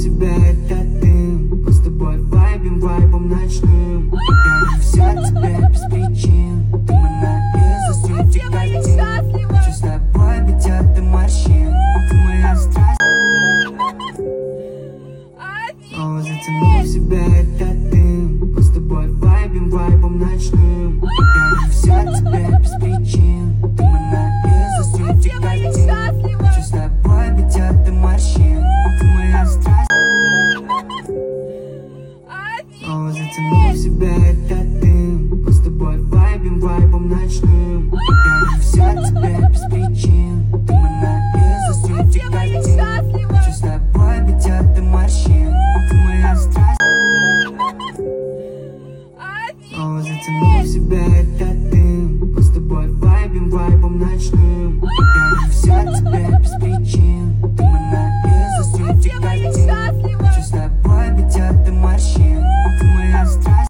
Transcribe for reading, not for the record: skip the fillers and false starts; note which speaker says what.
Speaker 1: себя этот дым. Мы с тобой вайбим, вайбом ночным. Я не все тебе без причин. Ты моя наизусть, эти картин. Хочу с тобой быть от морщин.